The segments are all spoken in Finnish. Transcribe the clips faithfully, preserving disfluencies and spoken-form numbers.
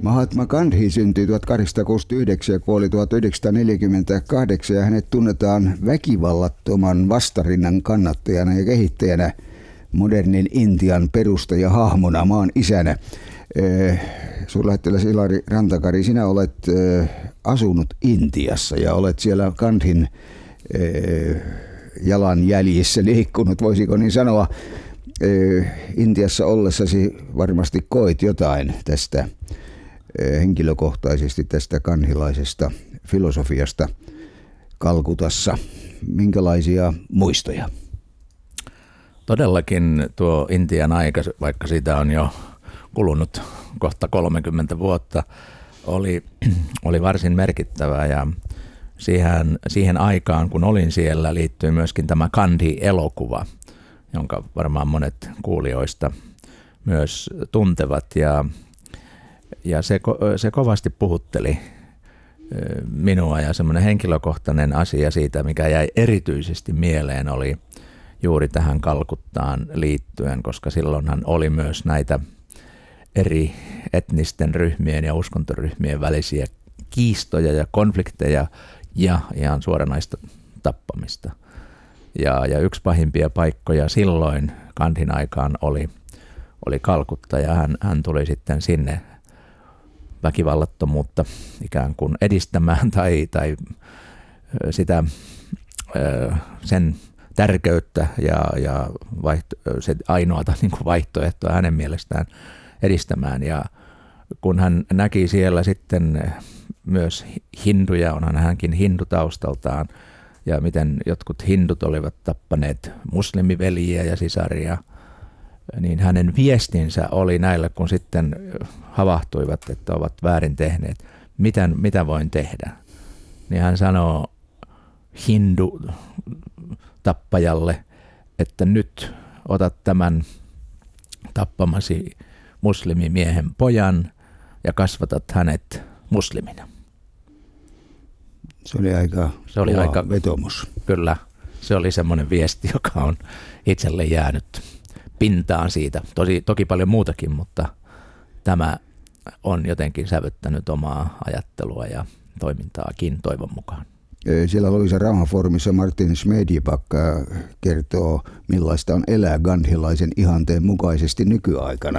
Mahatma Gandhi syntyi tuhatkahdeksansataakuusikymmentäyhdeksän ja kuoli tuhatyhdeksänsataaneljäkymmentäkahdeksan ja hänet tunnetaan väkivallattoman vastarinnan kannattajana ja kehittäjänä, modernin Intian perustajahahmona, maan isänä. Suurlähettiläs Ilari Rantakari, sinä olet asunut Intiassa ja olet siellä Gandhin jalanjäljissä liikkunut, voisiko niin sanoa. Intiassa ollessasi varmasti koit jotain tästä henkilökohtaisesti tästä gandhilaisesta filosofiasta Kalkutassa. Minkälaisia muistoja? Todellakin tuo Intian aika, vaikka siitä on jo kulunut kohta kolmekymmentä vuotta, oli, oli varsin merkittävä ja siihen, siihen aikaan, kun olin siellä, liittyy myöskin tämä Gandhi-elokuva, jonka varmaan monet kuulijoista myös tuntevat. Ja, ja se, se kovasti puhutteli minua, ja semmoinen henkilökohtainen asia siitä, mikä jäi erityisesti mieleen, oli juuri tähän Kalkuttaan liittyen, koska silloinhan oli myös näitä eri etnisten ryhmien ja uskontoryhmien välisiä kiistoja ja konflikteja ja ihan suoranaista tappamista. Ja, ja yksi pahimpia paikkoja silloin Gandhin aikaan oli, oli Kalkutta, ja hän, hän tuli sitten sinne väkivallattomuutta ikään kuin edistämään tai, tai sitä, sen tärkeyttä ja, ja vaihto, se ainoata niin kuin vaihtoehtoa hänen mielestään edistämään. Ja kun hän näki siellä sitten myös hinduja, onhan hänkin hindutaustaltaan, ja miten jotkut hindut olivat tappaneet muslimiveljiä ja sisaria, niin hänen viestinsä oli näille, kun sitten havahtuivat, että ovat väärin tehneet, mitä, mitä voin tehdä. Niin hän sanoo hindu tappajalle, että nyt otat tämän tappamasi muslimimiehen pojan ja kasvatat hänet muslimina. Se oli aika se oli aika vetomus. Kyllä, se oli semmoinen viesti, joka on itselle jäänyt pintaan siitä. Tosi, toki paljon muutakin, mutta tämä on jotenkin sävyttänyt omaa ajattelua ja toimintaakin toivon mukaan. Siellä Loviisan rauhanfoorumissa Martin Smedjeback kertoo, millaista on elää gandhilaisen ihanteen mukaisesti nykyaikana.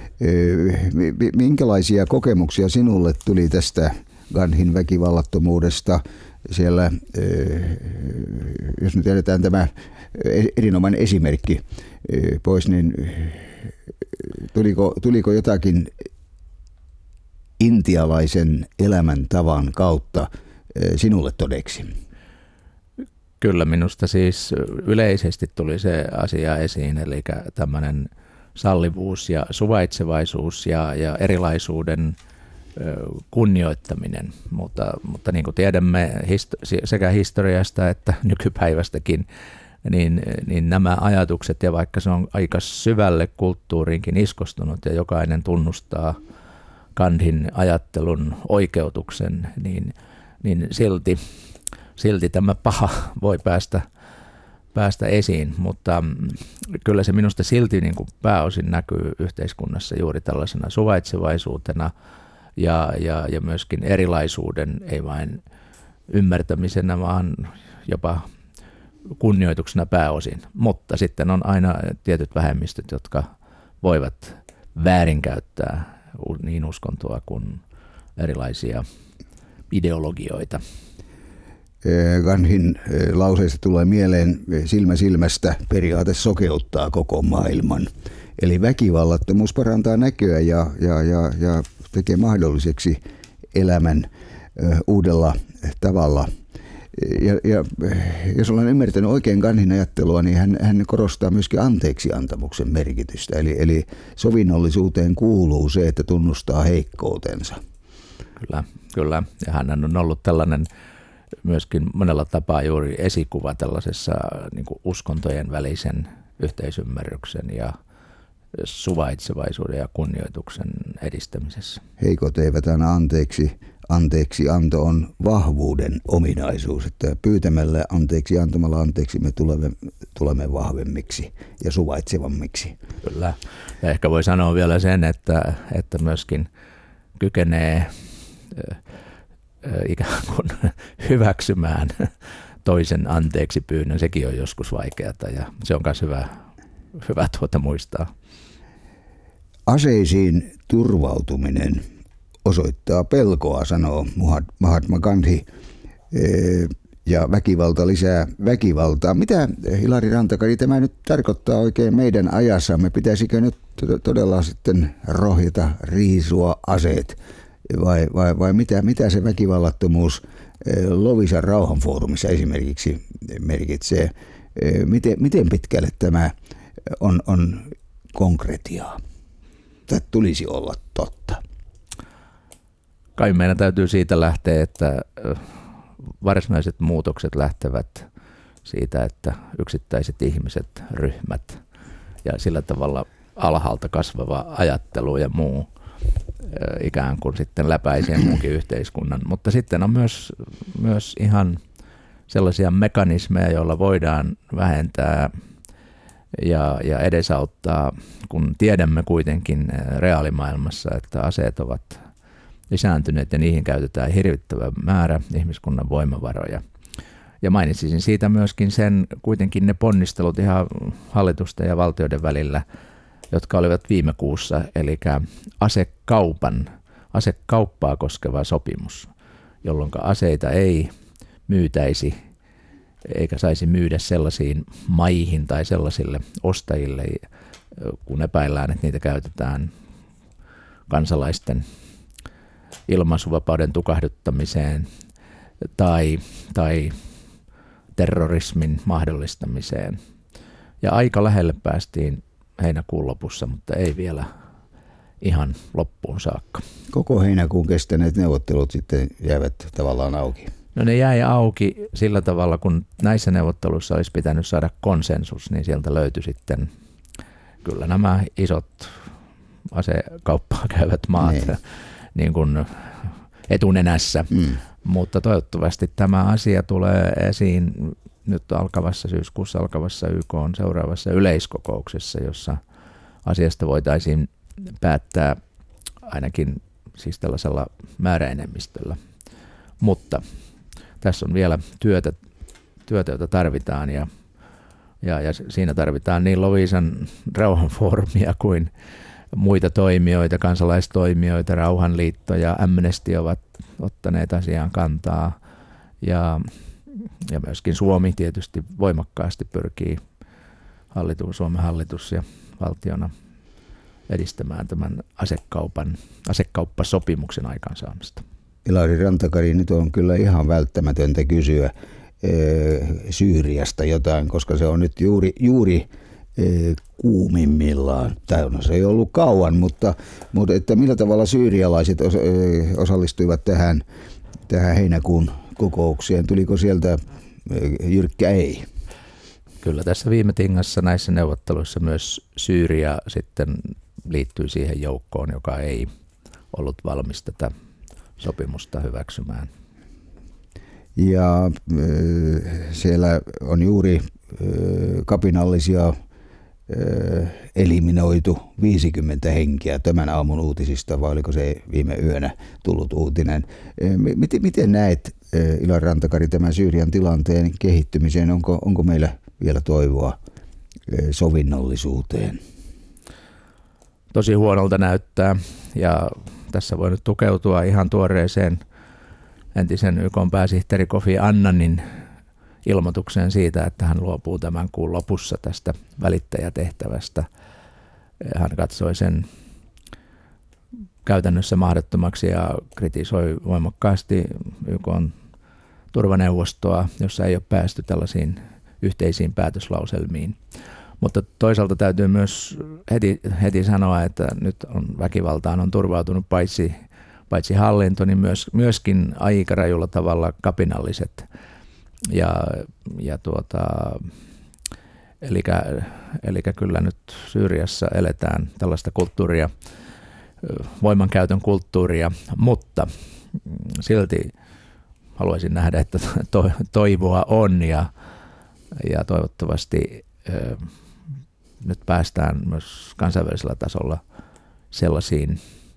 Minkälaisia kokemuksia sinulle tuli tästä Gandhin väkivallattomuudesta siellä, jos nyt jätetään tämä erinomainen esimerkki pois, niin tuliko, tuliko jotakin intialaisen elämäntavan kautta sinulle todeksi? Kyllä, minusta siis yleisesti tuli se asia esiin, eli tämmöinen sallivuus ja suvaitsevaisuus ja, ja erilaisuuden kunnioittaminen, mutta, mutta niin kuin tiedämme histo- sekä historiasta että nykypäivästäkin, niin, niin nämä ajatukset, ja vaikka se on aika syvälle kulttuuriinkin iskostunut ja jokainen tunnustaa Gandhin ajattelun oikeutuksen, niin, niin silti, silti tämä paha voi päästä, päästä esiin, mutta kyllä se minusta silti niin kuin pääosin näkyy yhteiskunnassa juuri tällaisena suvaitsevaisuutena, Ja, ja, ja myöskin erilaisuuden, ei vain ymmärtämisenä, vaan jopa kunnioituksena pääosin. Mutta sitten on aina tietyt vähemmistöt, jotka voivat väärinkäyttää niin uskontoa kuin erilaisia ideologioita. Gandhin lauseista tulee mieleen silmä silmästä periaate sokeuttaa koko maailman. Eli väkivallattomuus parantaa näköä ja, ja, ja, ja tekee mahdolliseksi elämän ö, uudella tavalla. Ja, ja jos olen ymmärtänyt oikein Gandhin ajattelua, niin hän, hän korostaa myöskin anteeksiantamuksen merkitystä. Eli, eli sovinnollisuuteen kuuluu se, että tunnustaa heikkoutensa. Kyllä, kyllä. Ja hän on ollut tällainen myöskin monella tapaa juuri esikuva tällaisessa niin kuin uskontojen välisen yhteisymmärryksen ja suvaitsevaisuuden ja kunnioituksen edistämisessä. Heikot eivät aina anteeksi. Anteeksi anto on vahvuuden ominaisuus, että pyytämällä anteeksi antamalla anteeksi me tulemme, tulemme vahvemmiksi ja suvaitsevammiksi. Kyllä. Ja ehkä voi sanoa vielä sen, että, että myöskin kykenee ikään kuin hyväksymään toisen anteeksi pyynnön, sekin on joskus vaikeaa ja se on myös hyvä, hyvä tuota muistaa. Aseisiin turvautuminen osoittaa pelkoa, sanoo Mahatma Gandhi, ja väkivalta lisää väkivaltaa. Mitä, Hilari Rantakari, tämä nyt tarkoittaa oikein meidän ajassamme? Pitäisikö nyt todella sitten rohjeta riisua aseet vai, vai, vai mitä, mitä se väkivallattomuus Loviisan rauhanfoorumissa esimerkiksi merkitsee? Miten, miten pitkälle tämä on, on konkretiaa? Tämä tulisi olla totta. Kai meidän täytyy siitä lähteä, että varsinaiset muutokset lähtevät siitä, että yksittäiset ihmiset, ryhmät ja sillä tavalla alhaalta kasvava ajattelu ja muu ikään kuin sitten läpäisee muunkin yhteiskunnan. Mutta sitten on myös, myös ihan sellaisia mekanismeja, joilla voidaan vähentää ja, ja edesauttaa, kun tiedämme kuitenkin reaalimaailmassa, että aseet ovat lisääntyneet ja niihin käytetään hirvittävä määrä ihmiskunnan voimavaroja. Ja mainitsisin siitä myöskin sen, kuitenkin ne ponnistelut ihan hallitusten ja valtioiden välillä, jotka olivat viime kuussa, eli asekaupan, asekauppaa koskeva sopimus, jolloin aseita ei myytäisi eikä saisi myydä sellaisiin maihin tai sellaisille ostajille, kun epäillään, että niitä käytetään kansalaisten ilmaisuvapauden tukahduttamiseen tai, tai terrorismin mahdollistamiseen. Ja aika lähelle päästiin heinäkuun lopussa, mutta ei vielä ihan loppuun saakka. Koko heinäkuun kestäneet neuvottelut sitten jäävät tavallaan auki. No ne jäi auki sillä tavalla, kun näissä neuvotteluissa olisi pitänyt saada konsensus, niin sieltä löytyi sitten kyllä nämä isot asekauppaa käyvät maat niin, niin kuin etunenässä. Mm. Mutta toivottavasti tämä asia tulee esiin nyt alkavassa syyskuussa alkavassa Y K:n seuraavassa yleiskokouksessa, jossa asiasta voitaisiin päättää ainakin siis tällaisella määräenemmistöllä. Mutta tässä on vielä työtä, työtä jota tarvitaan ja, ja, ja siinä tarvitaan niin Loviisan rauhanfoorumia kuin muita toimijoita, kansalaistoimijoita, Rauhanliitto ja Amnesty ovat ottaneet asiaan kantaa ja, ja myöskin Suomi tietysti voimakkaasti pyrkii hallitus, Suomen hallitus ja valtiona edistämään tämän asekaupan, asekauppasopimuksen aikaansaamista. Hilari Rantakari, nyt on kyllä ihan välttämätöntä kysyä e, Syyriasta jotain, koska se on nyt juuri, juuri e, kuumimmillaan. Tai no, se ei ollut kauan, mutta, mutta että millä tavalla syyrialaiset os, e, osallistuivat tähän, tähän heinäkuun kokoukseen? Tuliko sieltä e, jyrkkä ei? Kyllä tässä viime tingassa näissä neuvotteluissa myös Syyria sitten liittyy siihen joukkoon, joka ei ollut valmis tätä sopimusta hyväksymään. Ja äh, siellä on juuri äh, kapinallisia äh, eliminoitu viisikymmentä henkeä tämän aamun uutisista, vai oliko se viime yönä tullut uutinen. Äh, miten, miten näet, äh, Hilari Rantakari, tämän Syyrian tilanteen kehittymiseen? Onko, onko meillä vielä toivoa äh, sovinnollisuuteen? Tosi huonolta näyttää ja tässä voi nyt tukeutua ihan tuoreeseen entisen Y K:n pääsihteeri Kofi Annanin ilmoitukseen siitä, että hän luopuu tämän kuun lopussa tästä välittäjätehtävästä. Hän katsoi sen käytännössä mahdottomaksi ja kritisoi voimakkaasti Y K:n turvaneuvostoa, jossa ei ole päästy tällaisiin yhteisiin päätöslauselmiin. Mutta toisaalta täytyy myös heti, heti sanoa, että nyt on väkivaltaan on turvautunut paitsi, paitsi hallinto, niin myös, myöskin aika rajulla tavalla kapinalliset. Ja, ja tuota, elikkä, elikkä kyllä nyt Syyriassa eletään tällaista kulttuuria, voimankäytön kulttuuria, mutta silti haluaisin nähdä, että to, toivoa on ja, ja toivottavasti nyt päästään myös kansainvälisellä tasolla sellaisiin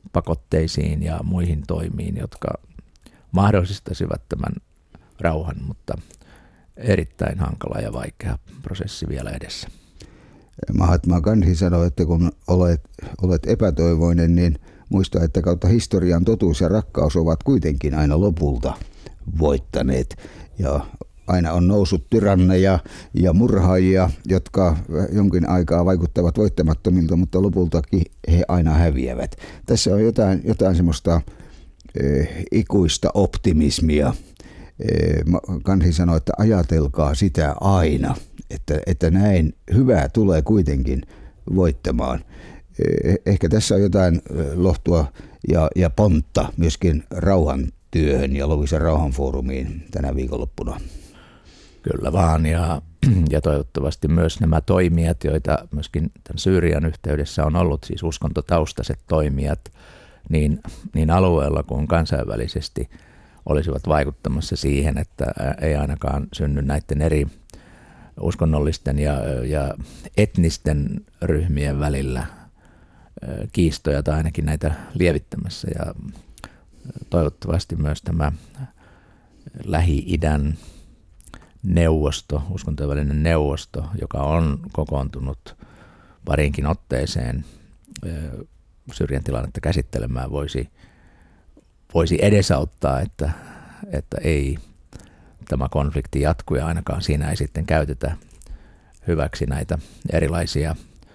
pakotteisiin ja muihin toimiin, jotka mahdollistaisivat tämän rauhan, mutta erittäin hankala ja vaikea prosessi vielä edessä. Mahatma Gandhi sanoi, että kun olet, olet epätoivoinen, niin muista, että kautta historian totuus ja rakkaus ovat kuitenkin aina lopulta voittaneet. Ja aina on noussut tyranneja ja murhaajia, jotka jonkin aikaa vaikuttavat voittamattomilta, mutta lopultakin he aina häviävät. Tässä on jotain, jotain semmoista eh, ikuista optimismia. Eh, Gandhi sanoi, että ajatelkaa sitä aina, että, että näin hyvää tulee kuitenkin voittamaan. Eh, ehkä tässä on jotain lohtua ja, ja pontta myöskin rauhantyöhön ja Loviisan rauhanfoorumiin tänä viikonloppuna. Kyllä vaan, ja, ja toivottavasti myös nämä toimijat, joita myöskin tämän Syyrian yhteydessä on ollut, siis uskontotaustaiset toimijat, niin, niin alueella kuin kansainvälisesti olisivat vaikuttamassa siihen, että ei ainakaan synny näiden eri uskonnollisten ja, ja etnisten ryhmien välillä kiistoja tai ainakin näitä lievittämässä. Ja toivottavasti myös tämä Lähi-idän neuvosto, uskontojen välinen neuvosto, joka on kokoontunut parinkin otteeseen Syyrian tilannetta käsittelemään, voisi, voisi edesauttaa, että, että ei tämä konflikti jatku ja ainakaan siinä ei sitten käytetä hyväksi näitä erilaisia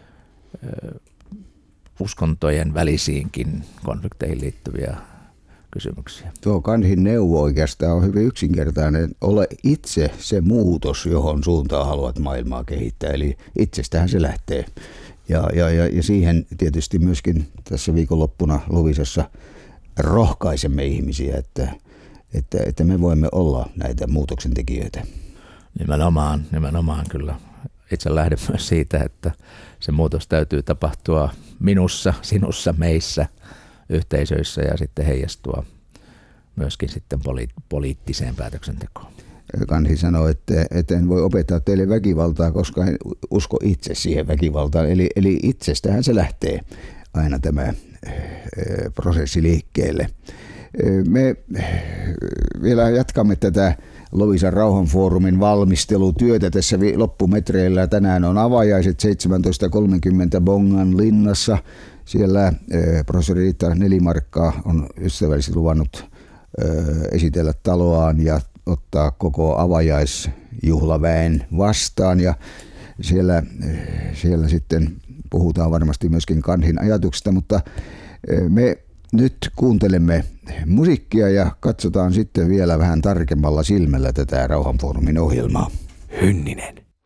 uskontojen välisiinkin konflikteihin liittyviä kysymyksiä. Tuo Gandhin neuvo oikeastaan on hyvin yksinkertainen. Ole itse se muutos, johon suuntaan haluat maailmaa kehittää. Eli itsestähän se lähtee. Ja, ja, ja, ja siihen tietysti myöskin tässä viikonloppuna Loviisassa rohkaisemme ihmisiä, että, että, että me voimme olla näitä muutoksen tekijöitä. Nimenomaan, nimenomaan kyllä. Itse lähden myös siitä, että se muutos täytyy tapahtua minussa, sinussa, meissä, yhteisöissä ja sitten heijastua myöskin sitten poli- poliittiseen päätöksentekoon. Gandhi sanoi, että, että en voi opettaa teille väkivaltaa, koska en usko itse siihen väkivaltaan. Eli, eli itsestähän se lähtee aina tämä prosessi liikkeelle. Me vielä jatkamme tätä Loviisan rauhanfoorumin valmistelutyötä tässä loppumetreillä. Tänään on avajaiset seitsemäntoista kolmekymmentä Bongan linnassa. Siellä professori Riitta Nelimarkka on ystävällisesti luvannut esitellä taloaan ja ottaa koko avajaisjuhlaväen vastaan. Ja siellä, siellä sitten puhutaan varmasti myöskin Gandhin ajatuksista, mutta me nyt kuuntelemme musiikkia ja katsotaan sitten vielä vähän tarkemmalla silmällä tätä rauhanfoorumin ohjelmaa. Hynninen.